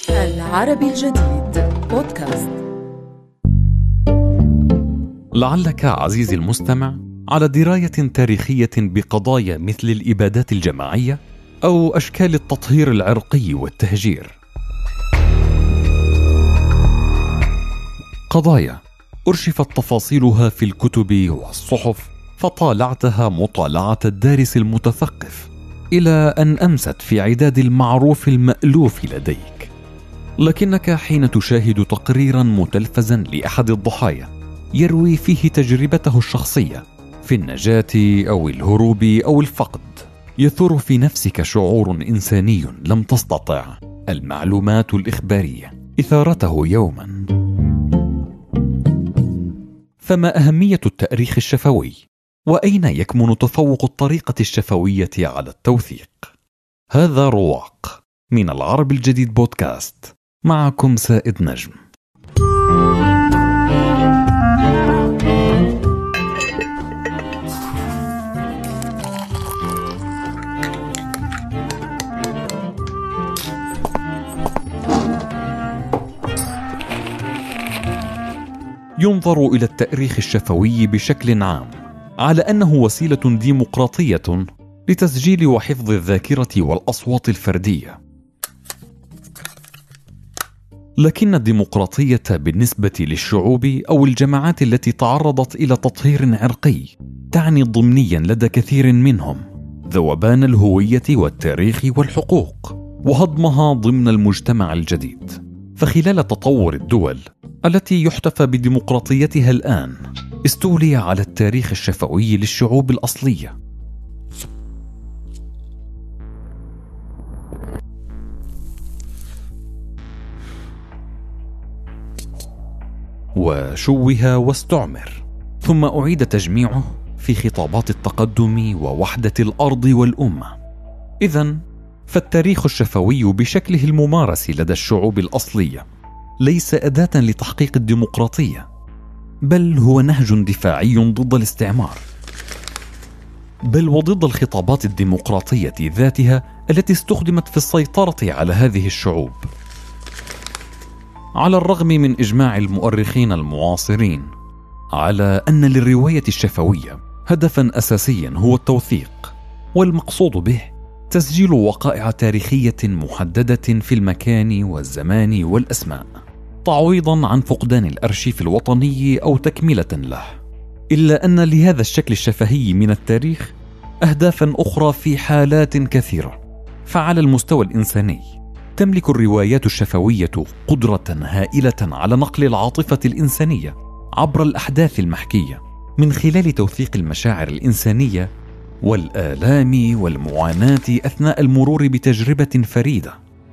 العربي الجديد بودكاست. لعلك عزيزي المستمع على دراية تاريخية بقضايا مثل الإبادات الجماعية أو أشكال التطهير العرقي والتهجير. قضايا أرشفت تفاصيلها في الكتب والصحف، فطالعتها مطالعة الدارس المتثقف إلى أن أمست في عداد المعروف المألوف لديك. لكنك حين تشاهد تقريرا متلفزا لأحد الضحايا يروي فيه تجربته الشخصية في النجاة أو الهروب أو الفقد، يثور في نفسك شعور إنساني لم تستطع المعلومات الإخبارية إثارته يوما. فما أهمية التأريخ الشفوي؟ وأين يكمن تفوق الطريقة الشفوية على التوثيق؟ هذا رواق من العربي الجديد بودكاست، معكم سائد نجم. ينظر إلى التأريخ الشفوي بشكل عام على أنه وسيلة ديمقراطية لتسجيل وحفظ الذاكرة والأصوات الفردية. لكن الديمقراطية بالنسبة للشعوب أو الجماعات التي تعرضت إلى تطهير عرقي تعني ضمنيا لدى كثير منهم ذوبان الهوية والتاريخ والحقوق وهضمها ضمن المجتمع الجديد. فخلال تطور الدول التي يحتفى بديمقراطيتها الآن استولي على التاريخ الشفوي للشعوب الأصلية، وشوه واستعمر، ثم أعيد تجميعه في خطابات التقدم ووحدة الأرض والأمة. إذن فالتاريخ الشفوي بشكله الممارس لدى الشعوب الأصلية ليس أداة لتحقيق الديمقراطية، بل هو نهج دفاعي ضد الاستعمار، بل وضد الخطابات الديمقراطية ذاتها التي استخدمت في السيطرة على هذه الشعوب. على الرغم من إجماع المؤرخين المعاصرين على أن للرواية الشفوية هدفا أساسيا هو التوثيق، والمقصود به تسجيل وقائع تاريخية محددة في المكان والزمان والأسماء، تعويضا عن فقدان الأرشيف الوطني أو تكملة له، إلا أن لهذا الشكل الشفهي من التاريخ أهدافا أخرى في حالات كثيرة. فعلى المستوى الإنساني تملك الروايات الشفوية قدرة هائلة على نقل العاطفة الإنسانية عبر الأحداث المحكية من خلال توثيق المشاعر الإنسانية والآلام والمعاناة أثناء المرور بتجربة فريدة،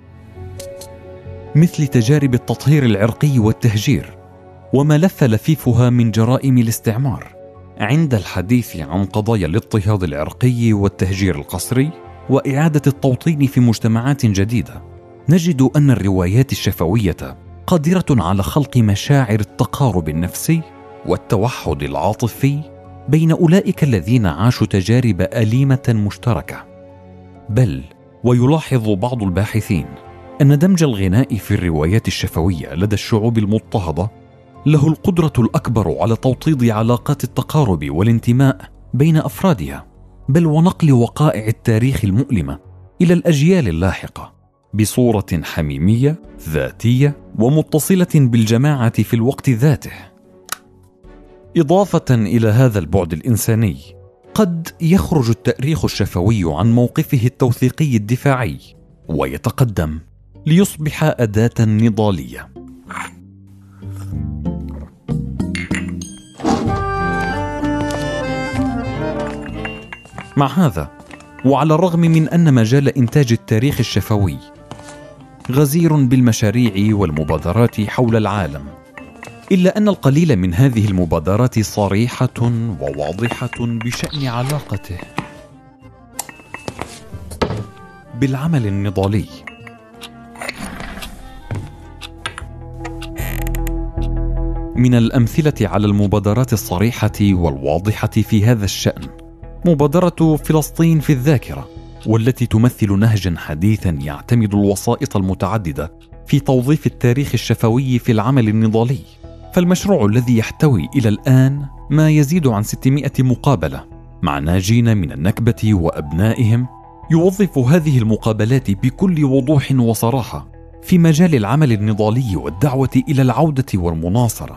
مثل تجارب التطهير العرقي والتهجير وما لف لفيفها من جرائم الاستعمار. عند الحديث عن قضايا الاضطهاد العرقي والتهجير القسري وإعادة التوطين في مجتمعات جديدة، نجد أن الروايات الشفوية قادرة على خلق مشاعر التقارب النفسي والتوحد العاطفي بين أولئك الذين عاشوا تجارب أليمة مشتركة. بل ويلاحظ بعض الباحثين أن دمج الغناء في الروايات الشفوية لدى الشعوب المضطهدة له القدرة الأكبر على توطيد علاقات التقارب والانتماء بين أفرادها، بل ونقل وقائع التاريخ المؤلمة إلى الأجيال اللاحقة بصورة حميمية ذاتية ومتصلة بالجماعة في الوقت ذاته. إضافة إلى هذا البعد الإنساني، قد يخرج التاريخ الشفوي عن موقفه التوثيقي الدفاعي ويتقدم ليصبح أداة نضالية. مع هذا، وعلى الرغم من أن مجال إنتاج التاريخ الشفوي غزير بالمشاريع والمبادرات حول العالم، إلا أن القليل من هذه المبادرات صريحة وواضحة بشأن علاقته بالعمل النضالي. من الأمثلة على المبادرات الصريحة والواضحة في هذا الشأن مبادرة فلسطين في الذاكرة، والتي تمثل نهجا حديثا يعتمد الوسائط المتعددة في توظيف التاريخ الشفوي في العمل النضالي. فالمشروع الذي يحتوي إلى الآن ما يزيد عن 600 مقابلة مع ناجين من النكبة وأبنائهم، يوظف هذه المقابلات بكل وضوح وصراحة في مجال العمل النضالي والدعوة إلى العودة والمناصرة.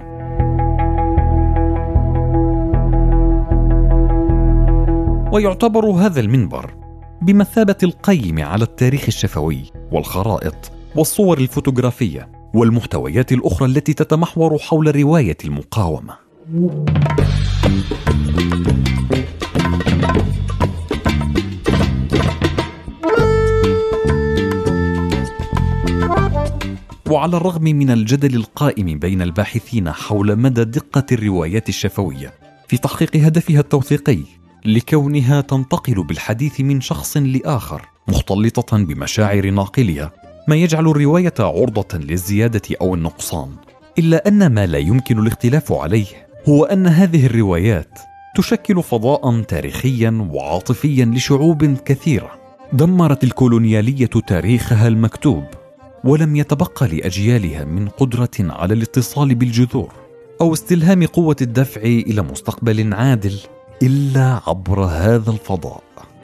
ويعتبر هذا المنبر بمثابة القيم على التاريخ الشفوي والخرائط والصور الفوتوغرافية والمحتويات الأخرى التي تتمحور حول رواية المقاومة. وعلى الرغم من الجدل القائم بين الباحثين حول مدى دقة الروايات الشفوية في تحقيق هدفها التوثيقي لكونها تنتقل بالحديث من شخص لآخر مختلطة بمشاعر ناقلها، ما يجعل الرواية عرضة للزيادة أو النقصان، إلا أن ما لا يمكن الاختلاف عليه هو أن هذه الروايات تشكل فضاء تاريخيا وعاطفيا لشعوب كثيرة دمرت الكولونيالية تاريخها المكتوب، ولم يتبقى لأجيالها من قدرة على الاتصال بالجذور أو استلهام قوة الدفع إلى مستقبل عادل إلا عبر هذا الفضاء.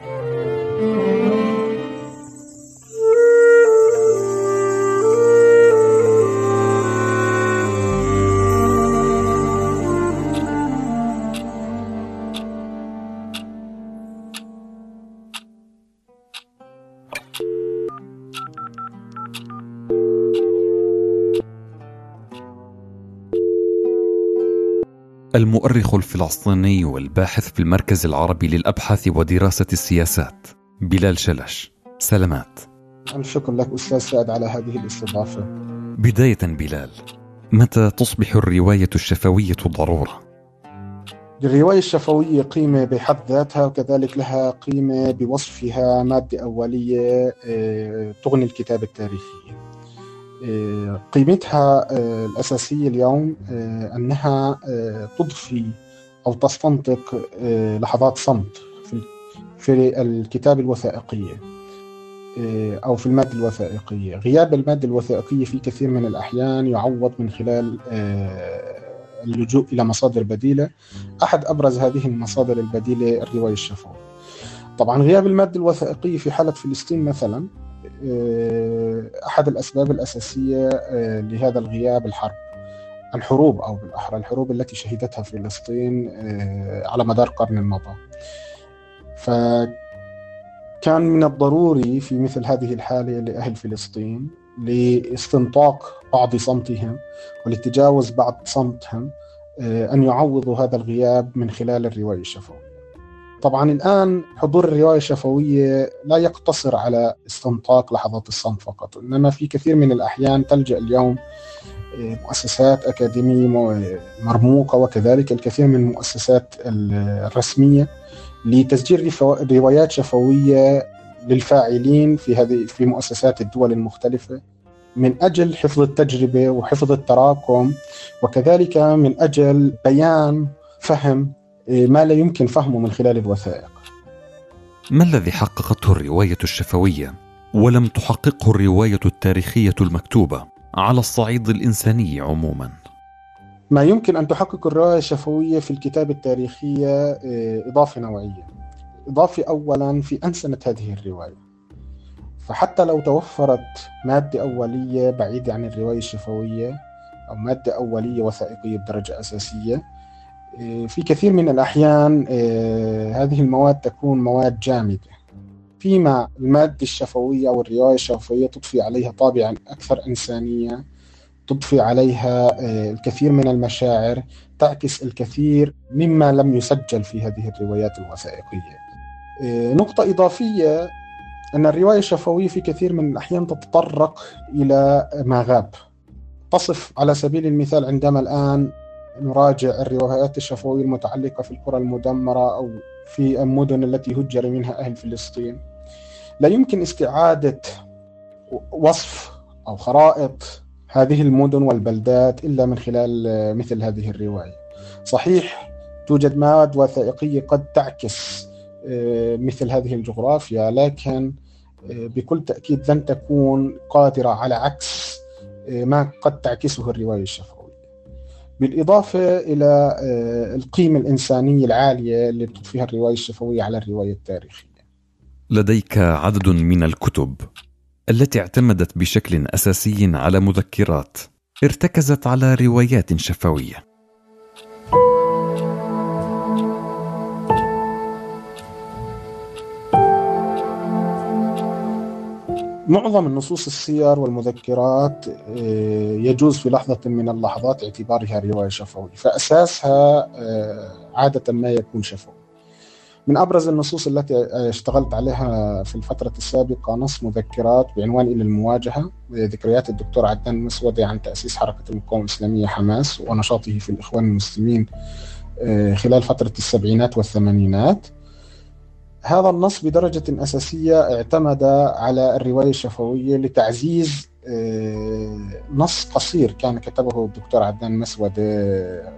المؤرخ الفلسطيني والباحث في المركز العربي للأبحاث ودراسة السياسات بلال شلش، سلامات. الشكر لك أستاذ سعد على هذه الاستضافة. بداية بلال، متى تصبح الرواية الشفوية ضرورة؟ الرواية الشفوية قيمة بحد ذاتها، وكذلك لها قيمة بوصفها مادة أولية تغني الكتاب التاريخي. قيمتها الأساسية اليوم أنها تضفي أو تستنطق لحظات صمت في الكتاب الوثائقية أو في المادة الوثائقية. غياب المادة الوثائقية في كثير من الأحيان يعوض من خلال اللجوء إلى مصادر بديلة. أحد أبرز هذه المصادر البديلة الرواية الشفوية. طبعا غياب المادة الوثائقية في حالة فلسطين مثلا، أحد الأسباب الأساسية لهذا الغياب الحروب أو بالأحرى الحروب التي شهدتها فلسطين على مدار قرن المضى. فكان من الضروري في مثل هذه الحالة لأهل فلسطين لاستنطاق بعض صمتهم ولتجاوز بعض صمتهم أن يعوضوا هذا الغياب من خلال الرواية الشفوية. طبعا الآن حضور الرواية الشفوية لا يقتصر على استنطاق لحظات الصمت فقط، إنما في كثير من الأحيان تلجأ اليوم مؤسسات أكاديمية مرموقة وكذلك الكثير من المؤسسات الرسمية لتسجيل روايات شفوية للفاعلين في مؤسسات الدول المختلفة، من أجل حفظ التجربة وحفظ التراكم، وكذلك من أجل بيان فهم ما لا يمكن فهمه من خلال الوثائق. ما الذي حققته الرواية الشفوية ولم تحققه الرواية التاريخية المكتوبة على الصعيد الإنساني عموما؟ ما يمكن أن تحقق الرواية الشفوية في الكتاب التاريخية إضافة نوعية. إضافة أولا في أنسنة هذه الرواية، فحتى لو توفرت مادة أولية بعيدة عن الرواية الشفوية أو مادة أولية وثائقية بدرجة أساسية، في كثير من الأحيان هذه المواد تكون مواد جامدة، فيما المادة الشفوية أو الرواية الشفوية تضفي عليها طابعا أكثر إنسانية، تضفي عليها الكثير من المشاعر، تعكس الكثير مما لم يسجل في هذه الروايات الوثائقية. نقطة إضافية أن الرواية الشفوية في كثير من الأحيان تتطرق إلى ما غاب. تصف على سبيل المثال عندما الآن نراجع الروايات الشفوية المتعلقة في القرى المدمرة أو في المدن التي هجر منها أهل فلسطين، لا يمكن استعادة وصف أو خرائط هذه المدن والبلدات إلا من خلال مثل هذه الرواية. صحيح توجد مواد وثائقية قد تعكس مثل هذه الجغرافيا، لكن بكل تأكيد لن تكون قادرة على عكس ما قد تعكسه الرواية الشفوية، بالإضافة إلى القيمة الإنسانية العالية اللي بتضيفها الرواية الشفوية على الرواية التاريخية. لديك عدد من الكتب التي اعتمدت بشكل أساسي على مذكرات ارتكزت على روايات شفوية. معظم النصوص السير والمذكرات يجوز في لحظة من اللحظات اعتبارها رواية شفوية، فأساسها عادة ما يكون شفوي. من أبرز النصوص التي اشتغلت عليها في الفترة السابقة نص مذكرات بعنوان إلى المواجهة، ذكريات الدكتور عدنان المسودي عن تأسيس حركة المقاومة الإسلامية حماس ونشاطه في الإخوان المسلمين خلال فترة السبعينات والثمانينات. هذا النص بدرجة أساسية اعتمد على الرواية الشفوية لتعزيز نص قصير كان كتبه الدكتور عدنان المسودي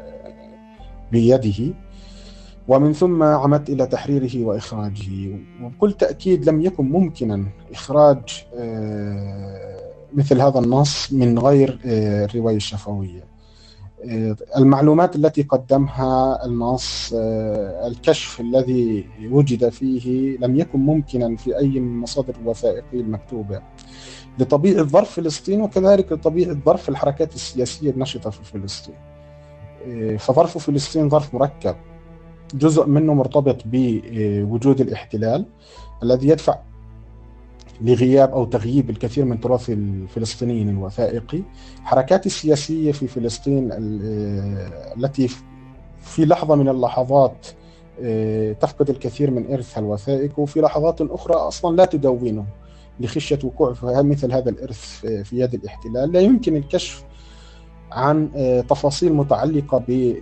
بيده، ومن ثم عمدت إلى تحريره وإخراجه. وبكل تأكيد لم يكن ممكنا إخراج مثل هذا النص من غير الرواية الشفوية. المعلومات التي قدمها النص، الكشف الذي وجد فيه لم يكن ممكنا في أي من المصادر الوثائقية المكتوبة لطبيعة ظرف فلسطين، وكذلك لطبيعة ظرف الحركات السياسية النشطة في فلسطين. فظرف فلسطين ظرف مركب، جزء منه مرتبط بوجود الاحتلال الذي يدفع لغياب أو تغييب الكثير من تراث الفلسطينيين الوثائقي، حركات السياسية في فلسطين التي في لحظة من اللحظات تفقد الكثير من إرثها الوثائقي، وفي لحظات أخرى أصلا لا تدونه لخشية وقوع مثل هذا الإرث في يد الاحتلال. لا يمكن الكشف عن تفاصيل متعلقة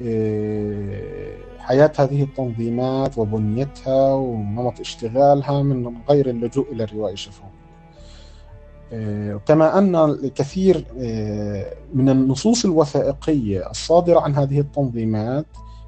بحياة هذه التنظيمات وبنيتها ونمط اشتغالها من غير اللجوء إلى الرواية الشفوية. كما أن الكثير من النصوص الوثائقية الصادرة عن هذه التنظيمات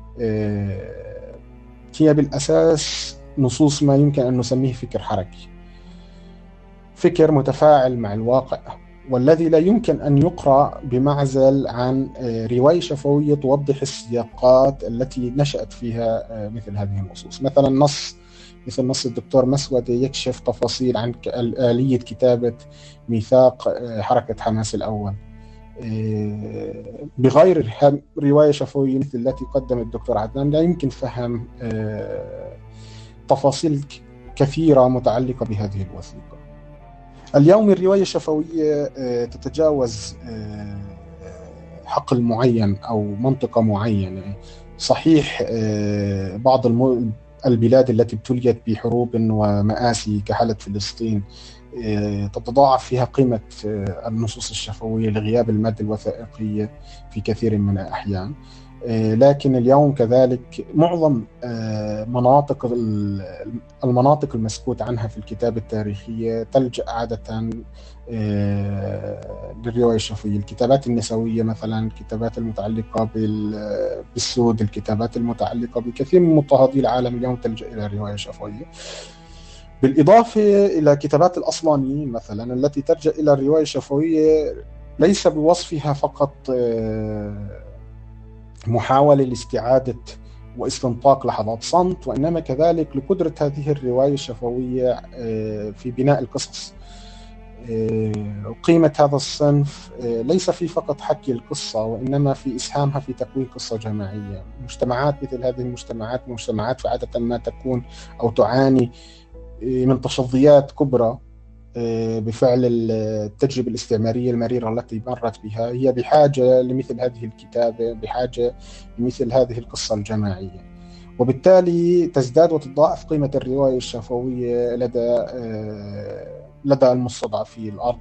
هي بالأساس نصوص ما يمكن أن نسميه فكر حركي، فكر متفاعل مع الواقع، والذي لا يمكن أن يقرأ بمعزل عن رواية شفوية توضح السياقات التي نشأت فيها مثل هذه النصوص. مثلا مثل نص الدكتور مسودي يكشف تفاصيل عن آلية كتابة ميثاق حركة حماس الأول. بغير رواية شفوية مثل التي قدم الدكتور عدنان لا يمكن فهم تفاصيل كثيرة متعلقة بهذه الوثيقة. اليوم الرواية الشفوية تتجاوز حقل معين أو منطقة معينة. صحيح بعض البلاد التي ابتليت بحروب ومآسي كحالة فلسطين تتضاعف فيها قيمة النصوص الشفوية لغياب المادة الوثائقية في كثير من الأحيان، لكن اليوم كذلك معظم المناطق المسكوت عنها في الكتابة التاريخية تلجأ عادة للرواية الشفوية. الكتابات النسوية مثلا، الكتابات المتعلقة بالسود، الكتابات المتعلقة بكثير من مضطهدي العالم اليوم تلجأ إلى الرواية الشفوية، بالإضافة إلى كتابات الأصلانيين مثلا التي تلجأ إلى الرواية الشفوية ليس بوصفها فقط محاولة لاستعادة واستنطاق لحظات صمت، وإنما كذلك لقدرة هذه الرواية الشفوية في بناء القصص. قيمة هذا الصنف ليس في فقط حكي القصة، وإنما في إسهامها في تكوين قصة جماعية. مجتمعات مثل هذه المجتمعات مجتمعات عادة ما تكون أو تعاني من تشظيات كبرى بفعل التجربة الاستعمارية المريرة التي مرت بها. هي بحاجة لمثل هذه الكتابة، بحاجة لمثل هذه القصة الجماعية، وبالتالي تزداد وتضاعف قيمة الرواية الشفوية لدى المستضعفي الأرض،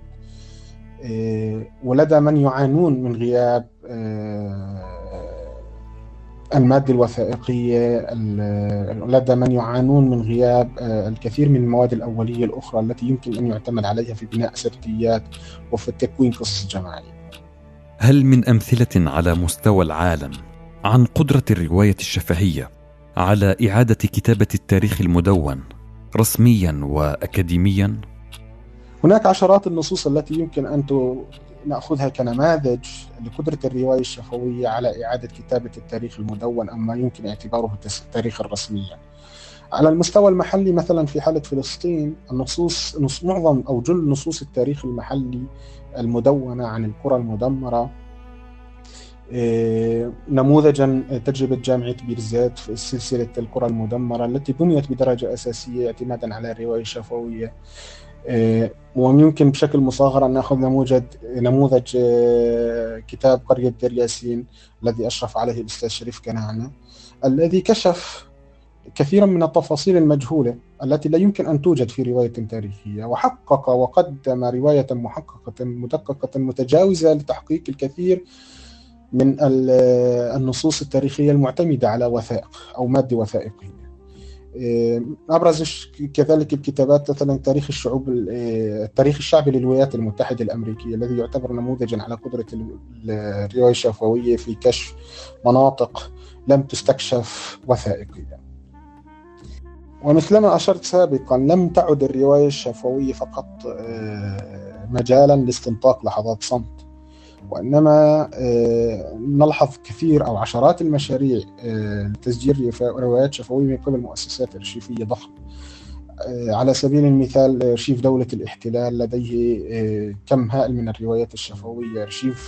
ولدى من يعانون من غياب المادة الوثائقية، لدى من يعانون من غياب الكثير من المواد الأولية الأخرى التي يمكن أن يعتمد عليها في بناء سرديات وفي تكوين قصص جماعية. هل من أمثلة على مستوى العالم عن قدرة الرواية الشفهية على إعادة كتابة التاريخ المدون رسميا وأكاديميا؟ هناك عشرات النصوص التي يمكن أن نأخذها كنماذج لقدرة الرواية الشفوية على إعادة كتابة التاريخ المدون أما يمكن اعتباره التاريخ الرسمي. على المستوى المحلي مثلا في حالة فلسطين معظم أو جل نصوص التاريخ المحلي المدونة عن القرى المدمرة، نموذجا تجربة جامعة بيرزيت في سلسلة القرى المدمرة التي بنيت بدرجة أساسية اعتمادا على الرواية الشفوية. ويمكن بشكل مصغر أن نأخذ نموذج كتاب قرية دير ياسين الذي أشرف عليه الأستاذ شريف كنعانة، الذي كشف كثيرا من التفاصيل المجهولة التي لا يمكن أن توجد في رواية تاريخية، وحقق وقدم رواية محققة مدققة متجاوزة لتحقيق الكثير من النصوص التاريخية المعتمدة على وثائق أو مادة وثائقية. أبرز كذلك الكتابات مثلا التاريخ الشعبي للولايات المتحدة الأمريكية الذي يعتبر نموذجا على قدرة الرواية الشفوية في كشف مناطق لم تستكشف وثائقيا. ومثلما أشرت سابقا لم تعد الرواية الشفوية فقط مجالا لاستنطاق لحظات صمت، وإنما نلحظ كثير أو عشرات المشاريع لتسجيل روايات شفوية من قبل مؤسسات أرشيفية ضخمة. على سبيل المثال أرشيف دولة الاحتلال لديه كم هائل من الروايات الشفوية.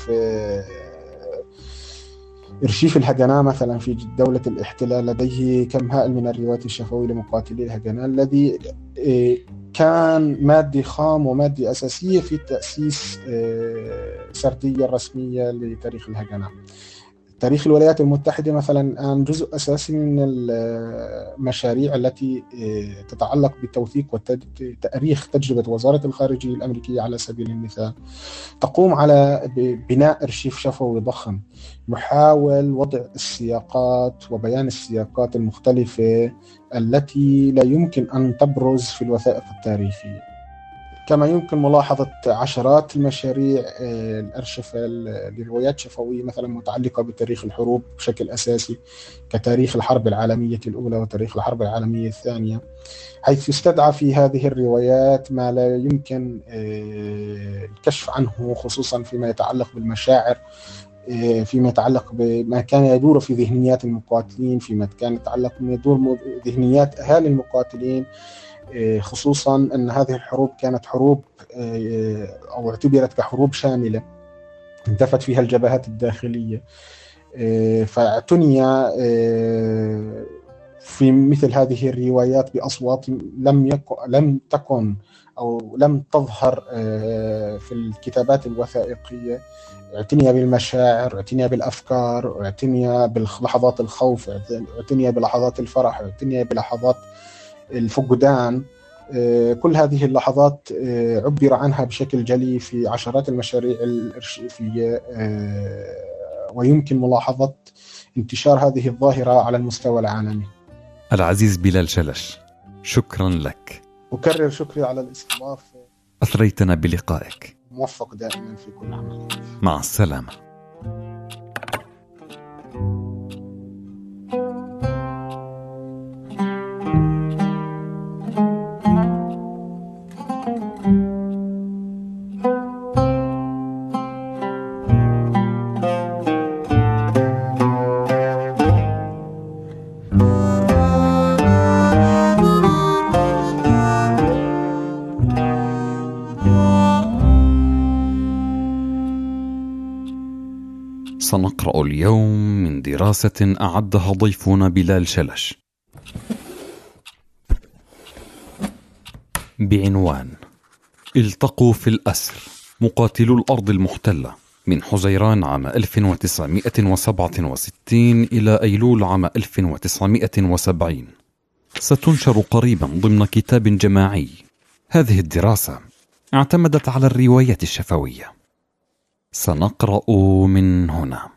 أرشيف الهجناء مثلا في دولة الاحتلال لديه كم هائل من الروايات الشفوية لمقاتلي الهجناء، الذي كان مادة خام ومادة أساسية في تأسيس سردية رسمية لتاريخ الهجناء. تاريخ الولايات المتحدة مثلا الآن جزء أساسي من المشاريع التي تتعلق بتوثيق وتأريخ تجربة وزارة الخارجية الأمريكية على سبيل المثال، تقوم على بناء أرشيف شفوي ضخم يحاول وضع السياقات وبيان السياقات المختلفة التي لا يمكن أن تبرز في الوثائق التاريخية. كما يمكن ملاحظة عشرات المشاريع الأرشفة لروايات شفوية مثلا متعلقة بتاريخ الحروب بشكل أساسي، كتاريخ الحرب العالمية الأولى وتاريخ الحرب العالمية الثانية، حيث يستدعى في هذه الروايات ما لا يمكن الكشف عنه، خصوصا فيما يتعلق بالمشاعر، فيما يتعلق بما كان يدور في ذهنيات المقاتلين، فيما كان يتعلق بما يدور ذهنيات أهالي المقاتلين، خصوصا أن هذه الحروب كانت حروب أو اعتبرت كحروب شاملة انتفت فيها الجبهات الداخلية. فاعتني في مثل هذه الروايات بأصوات لم تكن أو لم تظهر في الكتابات الوثائقية. اعتني بالمشاعر، اعتني بالأفكار، اعتني بلحظات الخوف، اعتني بلحظات الفرح، اعتني بلحظات الفقدان. كل هذه اللحظات عبر عنها بشكل جلي في عشرات المشاريع الأرشيفية، ويمكن ملاحظة انتشار هذه الظاهرة على المستوى العالمي. العزيز بلال شلش، شكرا لك. أكرر شكري على الاستضافة. أثريتنا بلقائك. موفق دائما في كل عمل. مع السلامة. سنقرأ اليوم من دراسة أعدها ضيفنا بلال شلش بعنوان التقوا في الأسر مقاتلو الأرض المحتلة من حزيران عام 1967 إلى أيلول عام 1970. ستنشر قريبا ضمن كتاب جماعي. هذه الدراسة اعتمدت على الرواية الشفوية. سنقرأ من هنا.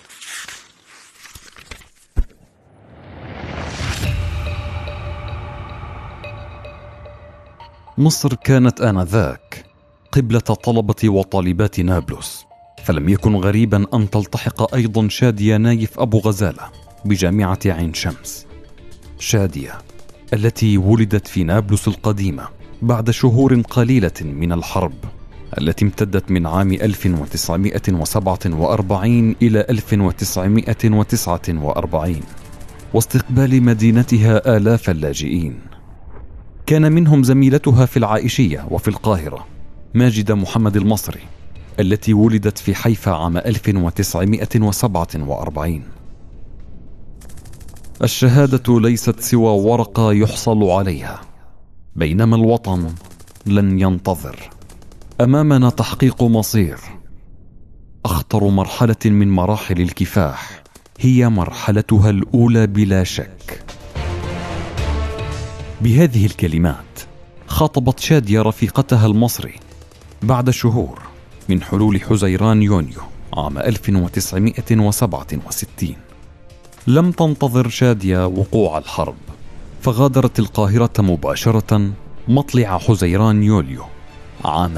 مصر كانت آنذاك قبلة طلبة وطالبات نابلس، فلم يكن غريبا أن تلتحق أيضا شادية نايف أبو غزالة بجامعة عين شمس. شادية التي ولدت في نابلس القديمة بعد شهور قليلة من الحرب، التي امتدت من عام 1947 إلى 1949 واستقبال مدينتها آلاف اللاجئين. كان منهم زميلتها في العائشية وفي القاهرة ماجدة محمد المصري التي ولدت في حيفا عام 1947. الشهادة ليست سوى ورقة يحصل عليها، بينما الوطن لن ينتظر. أمامنا تحقيق مصير. أخطر مرحلة من مراحل الكفاح هي مرحلتها الأولى بلا شك. بهذه الكلمات خاطبت شادية رفيقتها المصري بعد شهور من حلول حزيران يونيو عام 1967. لم تنتظر شادية وقوع الحرب، فغادرت القاهرة مباشرة مطلع حزيران يوليو عام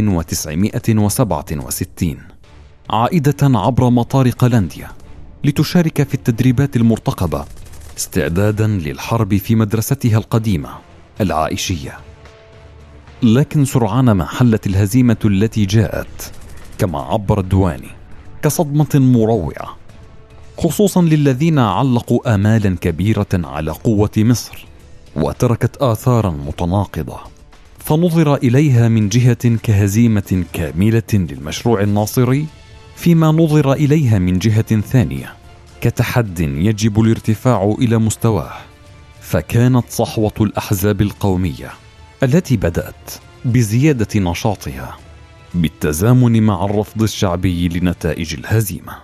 1967، عائدة عبر مطار قلنديا لتشارك في التدريبات المرتقبة استعدادا للحرب في مدرستها القديمة العائشية. لكن سرعان ما حلت الهزيمة التي جاءت كما عبر الدواني كصدمة مروعة، خصوصا للذين علقوا آمالا كبيرة على قوة مصر، وتركت آثارا متناقضة، فنظر إليها من جهة كهزيمة كاملة للمشروع الناصري، فيما نظر إليها من جهة ثانية كتحد يجب الارتفاع إلى مستواه. فكانت صحوة الأحزاب القومية التي بدأت بزيادة نشاطها بالتزامن مع الرفض الشعبي لنتائج الهزيمة.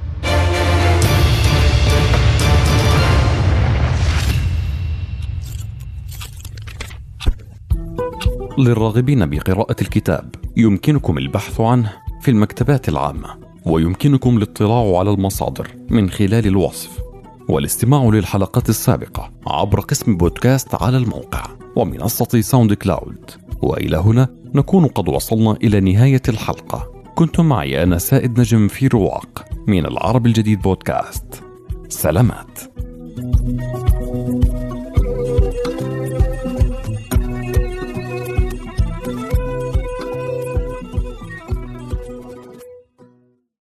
للراغبين بقراءة الكتاب يمكنكم البحث عنه في المكتبات العامة، ويمكنكم الاطلاع على المصادر من خلال الوصف، والاستماع للحلقات السابقة عبر قسم بودكاست على الموقع ومنصة ساوند كلاود. وإلى هنا نكون قد وصلنا إلى نهاية الحلقة. كنتم معي أنا سائد نجم في رواق من العرب الجديد بودكاست. سلامات.